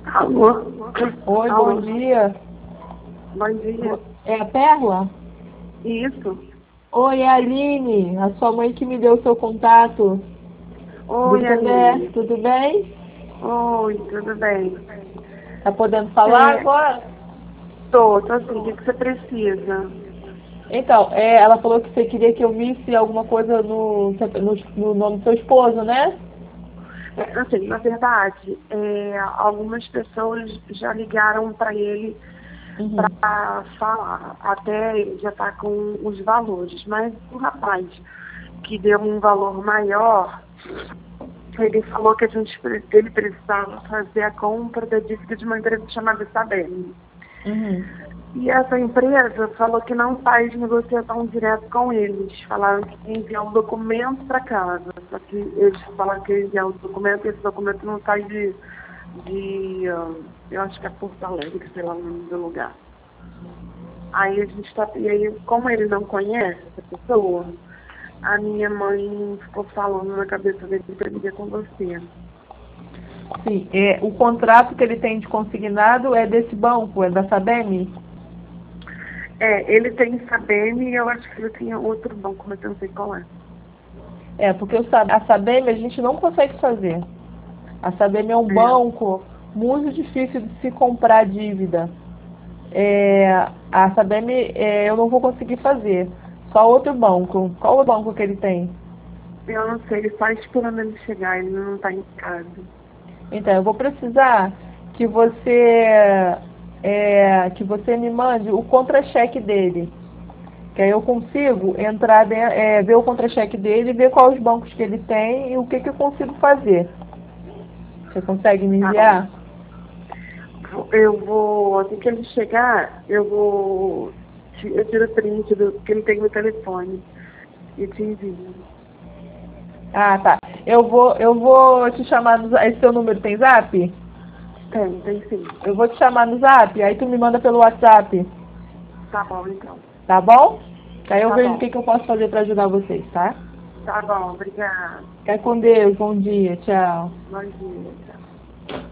Alô? Oi, Alô? bom dia. Bom dia. É a Perla? Isso. Oi, é a Aline, a sua mãe que me deu o seu contato do Oi, CDF, Aline. tudo bem? Oi, tudo bem? Tá podendo falar É, agora? tô assim, o que que você precisa? Então, ela falou que você queria que eu visse alguma coisa no nome do seu esposo, né? Assim, na verdade, algumas pessoas já ligaram para ele Uhum. para falar, até ele já está com os valores, mas o rapaz que deu um valor maior, ele falou que ele precisava fazer a compra da dívida de uma empresa chamada Sabem. Uhum. E essa empresa falou que não faz negociação direto com eles. Falaram que ia enviar um documento para casa. Só que eles falaram que ia enviar o documento e esse documento não sai eu acho que é Porto Alegre, sei lá o nome do lugar. Aí a gente tá, e aí, como ele não conhece essa pessoa, a minha mãe ficou falando na cabeça dele para ele ver com você. Sim, o contrato que ele tem de consignado é desse banco, é da Sabem? Ele tem Sabem e eu acho que ele tinha outro banco, mas eu não sei qual é. Porque a Sabem a gente não consegue fazer. A Sabem é um É. banco muito difícil de se comprar dívida. A Sabem eu não vou conseguir fazer. Só outro banco. Qual o banco que ele tem? Eu não sei, ele só esperando ele chegar, ele não está em casa. Então, eu vou precisar que você me mande o contra-cheque dele. Que aí eu consigo entrar, ver o contra-cheque dele, ver quais os bancos que ele tem e o que, que eu consigo fazer. Você consegue me Tá bom. enviar? Eu vou, assim que ele chegar, eu tiro o print do que ele tem no telefone e te envio. Ah, tá. Eu vou te chamar esse seu número tem zap? Tem sim. Eu vou te chamar no zap, aí tu me manda pelo WhatsApp, Tá bom, então. tá bom? Aí eu Tá vejo o bom. que, que eu posso fazer para ajudar vocês, tá? Tá bom, obrigada. Fica com Deus, bom dia, tchau. Bom dia, tchau.